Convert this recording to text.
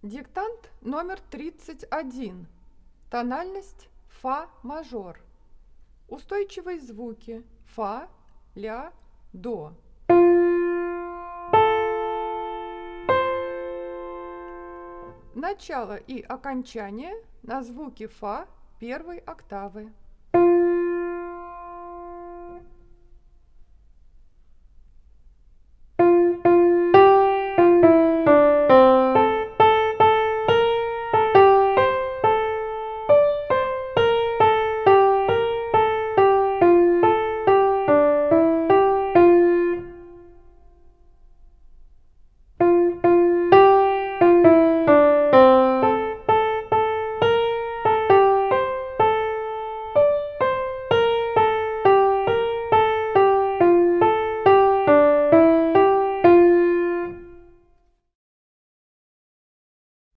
Диктант номер 31. Тональность фа мажор. Устойчивые звуки фа, ля, до. Начало и окончание на звуки фа первой октавы.